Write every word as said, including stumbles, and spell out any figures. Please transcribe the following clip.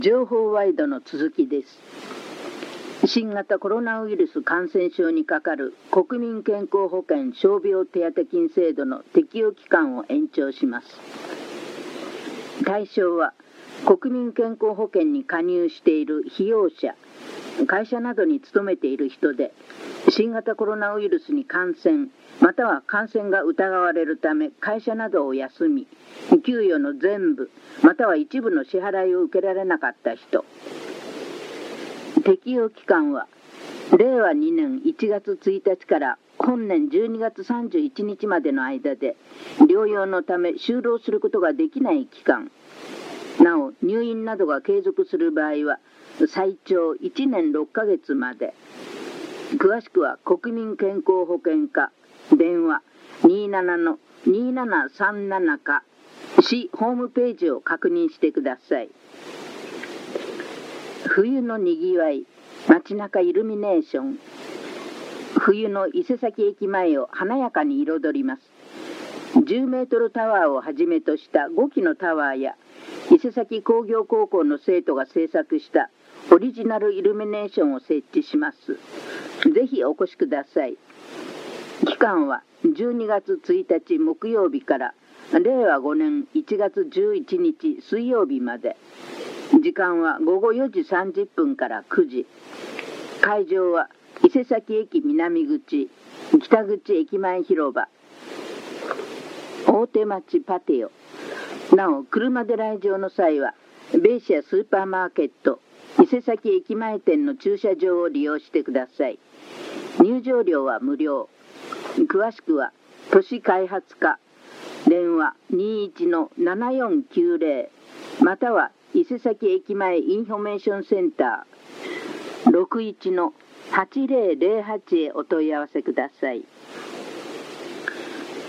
情報ワイドの続きです。新型コロナウイルス感染症にかかる国民健康保険傷病手当金制度の適用期間を延長します。対象は国民健康保険に加入している被用者、会社などに勤めている人で、新型コロナウイルスに感染、または感染が疑われるため会社などを休み、給与の全部、または一部の支払いを受けられなかった人。適用期間は、れいわにねんいちがつついたちから本年じゅうにがつさんじゅういちにちまでの間で、療養のため就労することができない期間。なお、入院などが継続する場合は、最長いちねんろっかげつまで。詳しくは国民健康保険課、電話 にじゅうななのにじゅうななさんなな か、市ホームページを確認してください。冬のにぎわい、街中イルミネーション。冬の伊勢崎駅前を華やかに彩ります。じゅうメートルタワーをはじめとしたごきのタワーや、伊勢崎工業高校の生徒が制作したオリジナルイルミネーションを設置します。ぜひお越しください。期間はじゅうにがつついたち木曜日かられいわごねんいちがつじゅういちにち水曜日まで。時間はごごよじさんじゅっぷんからくじ。会場は伊勢崎駅南口、北口駅前広場、大手町パテオ。なお、車で来場の際は、ベイシアスーパーマーケット、伊勢崎駅前店の駐車場を利用してください。入場料は無料。詳しくは、都市開発課、電話 にじゅういちのななよんきゅうぜろ、または伊勢崎駅前インフォメーションセンター ろくいちのはちぜろぜろはち へお問い合わせください。